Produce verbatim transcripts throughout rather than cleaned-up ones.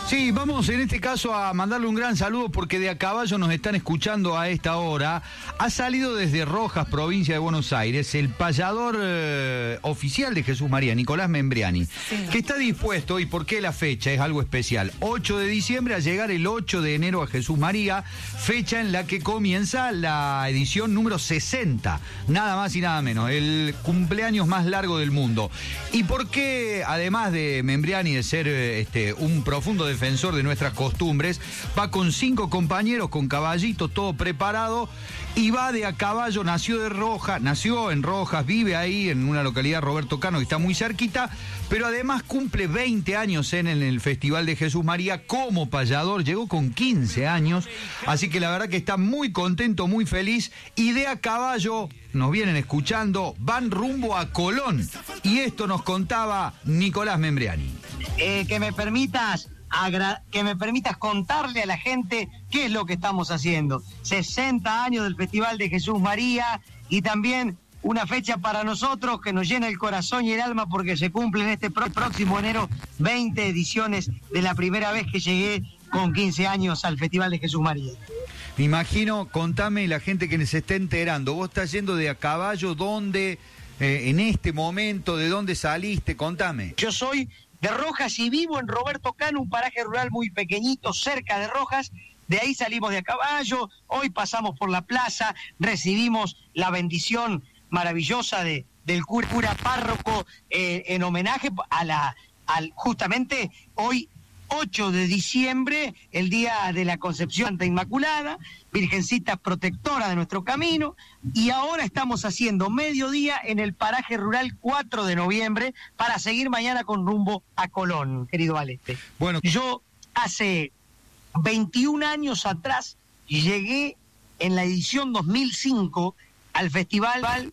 Sí, vamos en este caso a mandarle un gran saludo porque de a caballo nos están escuchando a esta hora. Ha salido desde Rojas, provincia de Buenos Aires, el payador eh, oficial de Jesús María, Nicolás Membriani, sí. que está dispuesto, y por qué la fecha es algo especial, ocho de diciembre a llegar el ocho de enero a Jesús María, fecha en la que comienza la edición número sesenta, nada más y nada menos, el cumpleaños más largo del mundo. Y por qué, además de Membriani de ser este, un profundo defensor de nuestras costumbres, va con cinco compañeros, con caballito, todo preparado, y va de a caballo, nació de Rojas, nació en Rojas, vive ahí en una localidad, Roberto Cano, que está muy cerquita, pero además cumple veinte años en, en el Festival de Jesús María como payador, llegó con quince años, así que la verdad que está muy contento, muy feliz, y de a caballo, nos vienen escuchando, van rumbo a Colón, y esto nos contaba Nicolás Membriani. Eh, que me permitas... que me permitas contarle a la gente qué es lo que estamos haciendo. sesenta años del Festival de Jesús María y también una fecha para nosotros que nos llena el corazón y el alma porque se cumplen este próximo enero veinte ediciones de la primera vez que llegué con quince años al Festival de Jesús María. Me imagino, contame la gente que se está enterando, vos estás yendo de a caballo, ¿dónde, eh, en este momento, de dónde saliste? Contame. Yo soy de Rojas y vivo en Roberto Cano, un paraje rural muy pequeñito cerca de Rojas. De ahí salimos de a caballo, hoy pasamos por la plaza, recibimos la bendición maravillosa de, del cura, cura párroco eh, en homenaje a la, al, justamente hoy ocho de diciembre, el día de la Concepción Santa Inmaculada, Virgencita protectora de nuestro camino, y ahora estamos haciendo mediodía en el paraje rural cuatro de noviembre para seguir mañana con rumbo a Colón, querido Ale. Bueno, yo hace veintiún años atrás llegué en la edición dos mil cinco al festival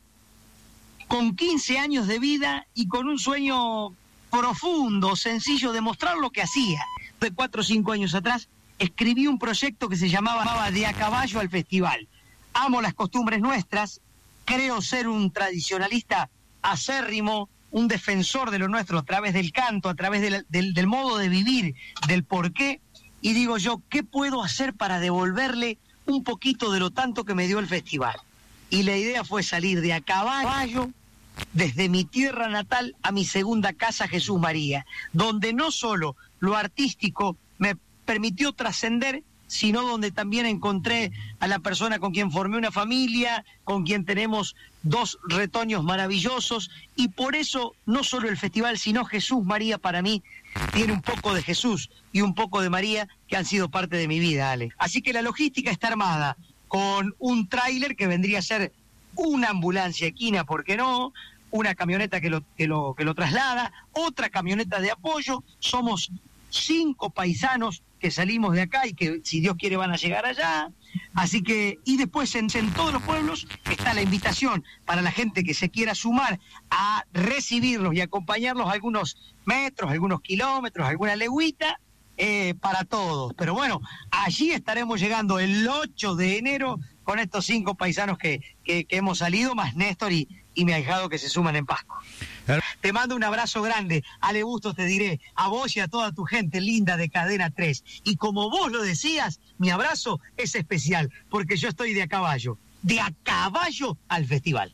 con quince años de vida y con un sueño profundo, sencillo, de mostrar lo que hacía. De cuatro o cinco años atrás escribí un proyecto que se llamaba De a caballo al festival. Amo las costumbres nuestras, creo ser un tradicionalista acérrimo, un defensor de lo nuestro a través del canto, a través del, del, del modo de vivir, del porqué, y digo yo, ¿qué puedo hacer para devolverle un poquito de lo tanto que me dio el festival? Y la idea fue salir de a caballo desde mi tierra natal a mi segunda casa, Jesús María, donde no solo lo artístico me permitió trascender, sino donde también encontré a la persona con quien formé una familia, con quien tenemos dos retoños maravillosos, y por eso no solo el festival, sino Jesús María para mí tiene un poco de Jesús y un poco de María que han sido parte de mi vida, Ale. Así que la logística está armada con un tráiler que vendría a ser una ambulancia equina, ¿por qué no?, una camioneta que lo, que lo, que lo traslada, otra camioneta de apoyo. Somos cinco paisanos que salimos de acá y que, si Dios quiere, van a llegar allá. Así que, y después en, en todos los pueblos está la invitación para la gente que se quiera sumar a recibirlos y acompañarlos algunos metros, algunos kilómetros, alguna legüita, eh, para todos. Pero bueno, allí estaremos llegando el ocho de enero con estos cinco paisanos que, que, que hemos salido, más Néstor y, y mi ahijado que se suman en Pasco. Te mando un abrazo grande, Ale Bustos, te diré, a vos y a toda tu gente linda de Cadena tres. Y como vos lo decías, mi abrazo es especial, porque yo estoy de a caballo, de a caballo al festival.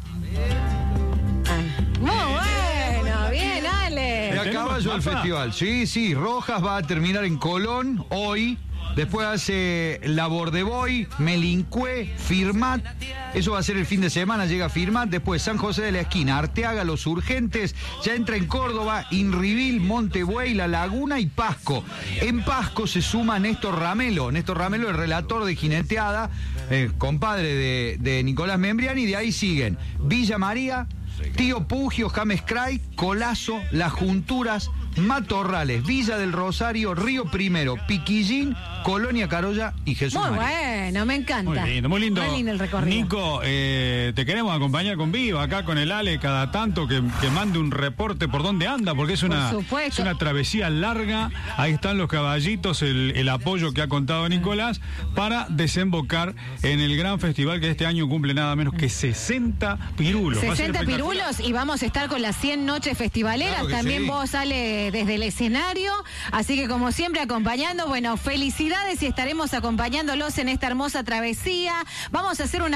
Muy bueno, bien, Ale. De a caballo al festival, sí, sí, Rojas va a terminar en Colón hoy. Después hace Labor de Boy, Melincué, Firmat. Eso va a ser el fin de semana, llega Firmat. Después San José de la Esquina, Arteaga, Los Urgentes. Ya entra en Córdoba, Inrivil, Montebuey, La Laguna y Pasco. En Pasco se suma Néstor Ramelo. Néstor Ramelo, el relator de Jineteada, eh, compadre de, de Nicolás Membriani. De ahí siguen Villa María, Tío Pugio, James Cray, Colazo, Las Junturas, Matorrales, Villa del Rosario, Río Primero, Piquillín, Colonia Carolla y Jesús Muy María. bueno, me encanta. Muy lindo, muy lindo. Muy lindo el recorrido. Nico, eh, te queremos acompañar con Viva, acá con el Ale, cada tanto que, que mande un reporte por dónde anda, porque es una, es una travesía larga. Ahí están los caballitos, el, el apoyo que ha contado Nicolás, para desembocar en el gran festival que este año cumple nada menos que sesenta pirulos. sesenta pirulos y vamos a estar con las cien noches festivaleras. Claro que También sí. vos sale desde el escenario. Así que como siempre acompañando, bueno, felicidades y estaremos acompañándolos en esta hermosa travesía. Vamos a hacer una